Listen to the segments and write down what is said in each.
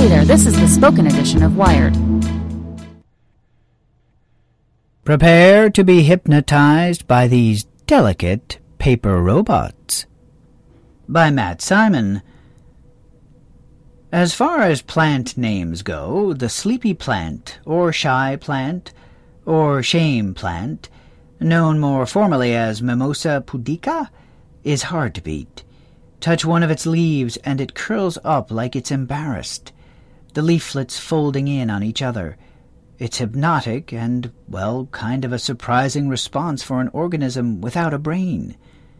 Hey there, this is the spoken edition of Wired. Prepare to be hypnotized by these delicate paper robots. By Matt Simon. As far as plant names go, the sleepy plant, or shy plant, or shame plant, known more formally as Mimosa pudica, is hard to beat. Touch one of its leaves and it curls up like it's embarrassed, the leaflets folding in on each other. It's hypnotic and, well, kind of a surprising response for an organism without a brain.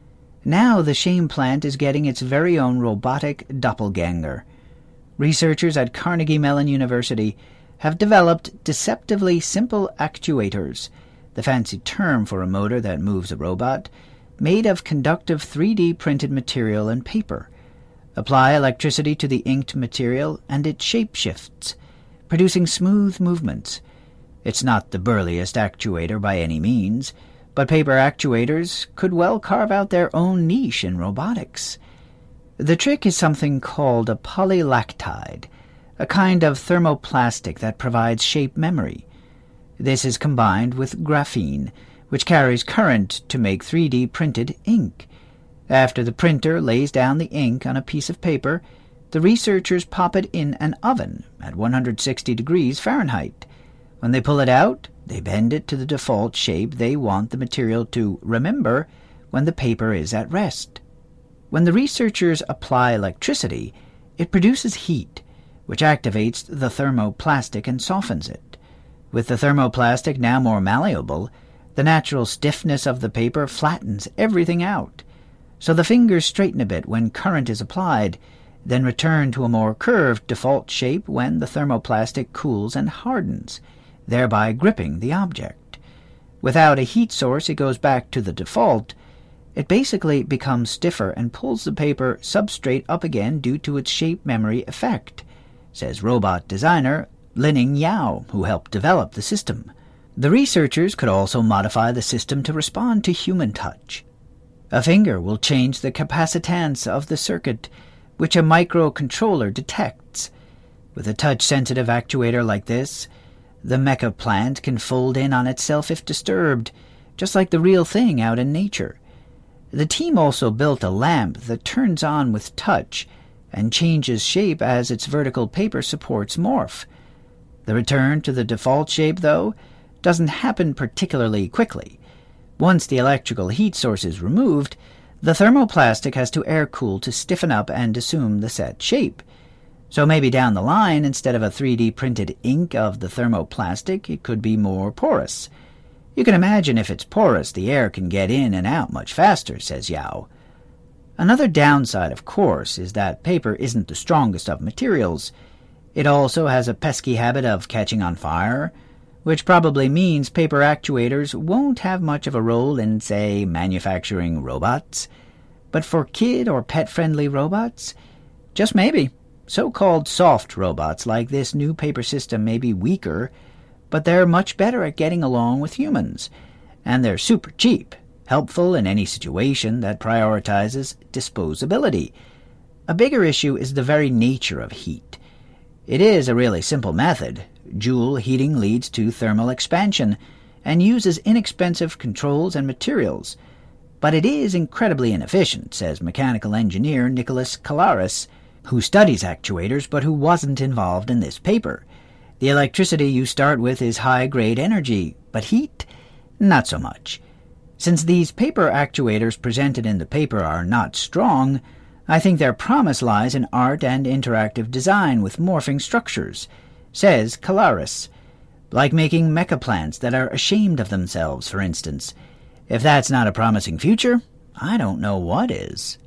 Now the shame plant is getting its very own robotic doppelganger. Researchers at Carnegie Mellon University have developed deceptively simple actuators, the fancy term for a motor that moves a robot, made of conductive 3D printed material and paper. Apply electricity to the inked material and it shape-shifts, producing smooth movements. It's not the burliest actuator by any means, but paper actuators could well carve out their own niche in robotics. The trick is something called a polylactide, a kind of thermoplastic that provides shape memory. This is combined with graphene, which carries current to make 3D printed ink. After the printer lays down the ink on a piece of paper, the researchers pop it in an oven at 160 degrees Fahrenheit. When they pull it out, they bend it to the default shape they want the material to remember when the paper is at rest. When the researchers apply electricity, it produces heat, which activates the thermoplastic and softens it. With the thermoplastic now more malleable, the natural stiffness of the paper flattens everything out, so the fingers straighten a bit when current is applied, then return to a more curved default shape when the thermoplastic cools and hardens, thereby gripping the object. Without a heat source, it goes back to the default. It basically becomes stiffer and pulls the paper substrate up again due to its shape memory effect, says robot designer Lining Yao, who helped develop the system. The researchers could also modify the system to respond to human touch. A finger will change the capacitance of the circuit, which a microcontroller detects. With a touch-sensitive actuator like this, the mecha plant can fold in on itself if disturbed, just like the real thing out in nature. The team also built a lamp that turns on with touch and changes shape as its vertical paper supports morph. The return to the default shape, though, doesn't happen particularly quickly. Once the electrical heat source is removed, the thermoplastic has to air-cool to stiffen up and assume the set shape. So maybe down the line, instead of a 3D printed ink of the thermoplastic, it could be more porous. You can imagine if it's porous, the air can get in and out much faster, says Yao. Another downside, of course, is that paper isn't the strongest of materials. It also has a pesky habit of catching on fire, which probably means paper actuators won't have much of a role in, say, manufacturing robots. But for kid or pet-friendly robots, just maybe. So-called soft robots like this new paper system may be weaker, but they're much better at getting along with humans. And they're super cheap, helpful in any situation that prioritizes disposability. A bigger issue is the very nature of heat. It is a really simple method. Joule heating leads to thermal expansion and uses inexpensive controls and materials. But it is incredibly inefficient, says mechanical engineer Nicholas Kalaris, who studies actuators but who wasn't involved in this paper. The electricity you start with is high-grade energy, but heat? Not so much. Since these paper actuators presented in the paper are not strong, I think their promise lies in art and interactive design with morphing structures, says Kalaris. Like making mecha plants that are ashamed of themselves, for instance. If that's not a promising future, I don't know what is.